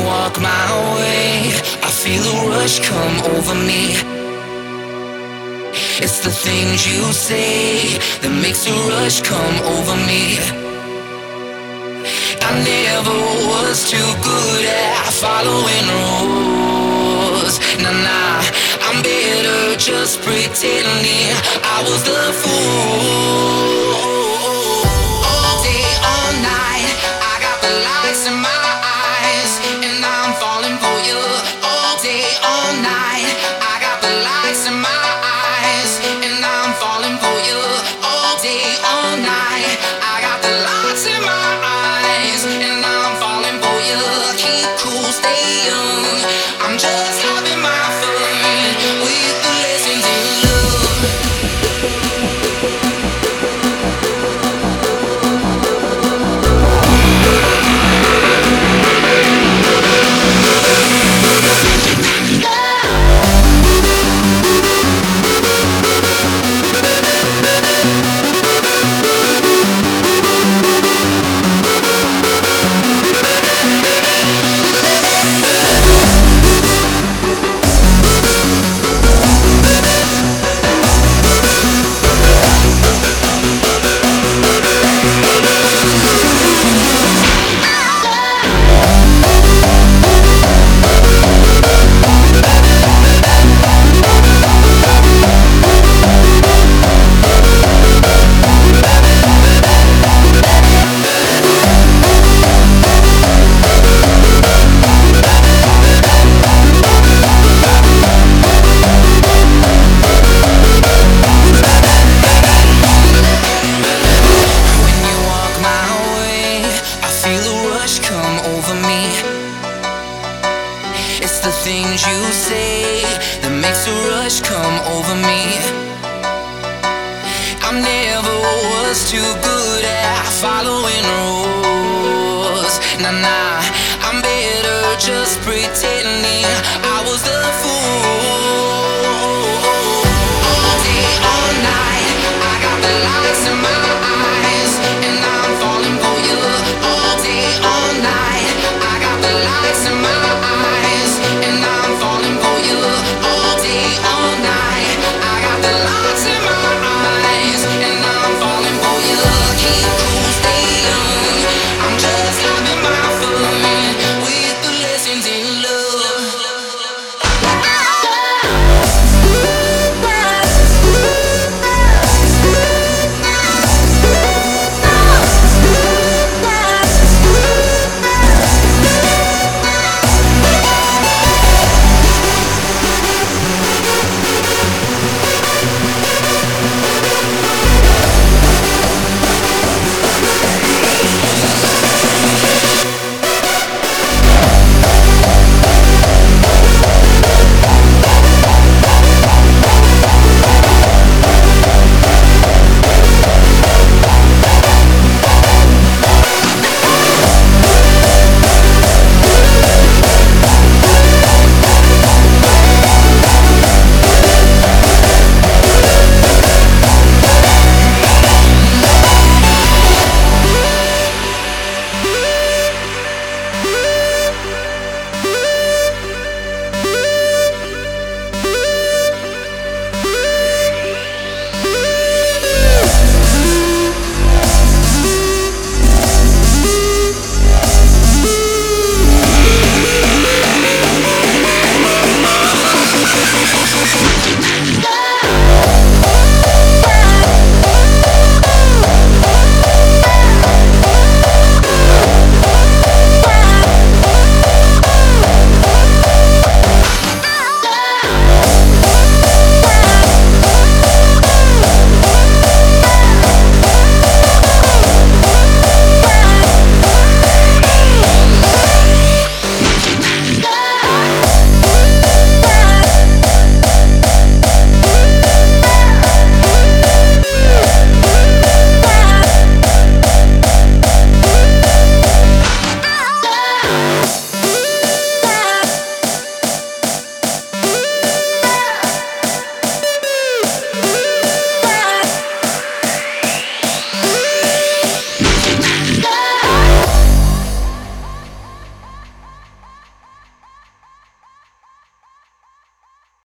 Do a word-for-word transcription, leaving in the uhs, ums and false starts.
walk my way, I feel a rush come over me. It's the things you say that makes a rush come over me. I never was too good at following rules. Nah, nah, I'm better just pretending I was the fool. All day, all night, I got the lights in my eyes, and I'm falling for you. All day, all night, I got the lights in my eyes, and I'm falling for you. All day, all night, I got the lights in my eyes, and I'm falling for you. Keep cool, stay young, I'm just having my fun with the lessons in love. Things you say that makes a rush come over me. I never was too good at following rules. Nah, nah, I'm better just pretending